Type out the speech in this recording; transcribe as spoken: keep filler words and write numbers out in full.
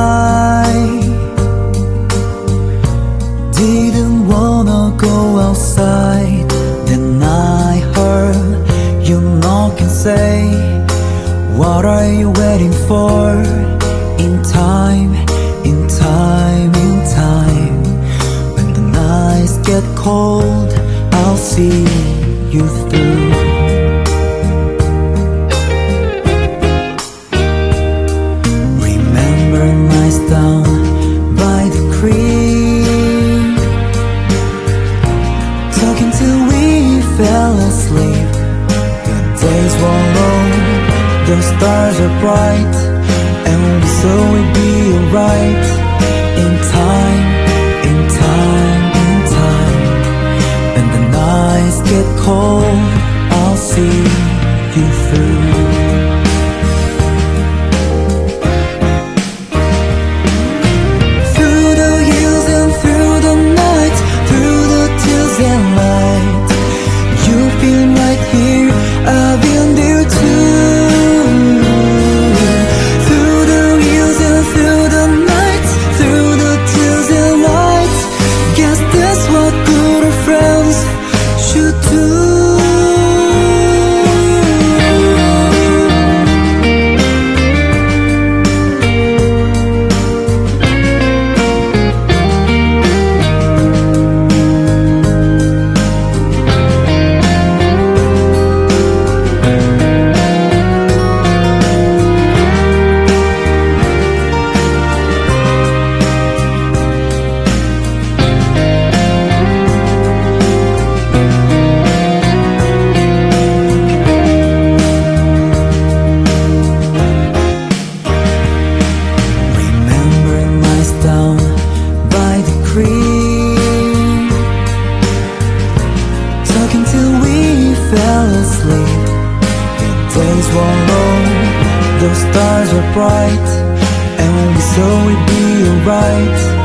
night. Didn't wanna go outside. Then I heard you knock and say, what are you waiting for? In time, in time, in time. When the nights get cold, I'll see you through. Remember nights down by the creek, talking till we fell asleep. The days were long, the stars are bright, and we saw we'd be alright. In time, in time, in time. When the nights get cold, I'll see you through. Through the years and through the night, through the tears and light, you've been right here, I've been there too. Through the years and through the nights, through the tears and lights, guess that's what good friends should do. Talking till we fell asleep. The days were long, the stars were bright, and we saw we'd be alright.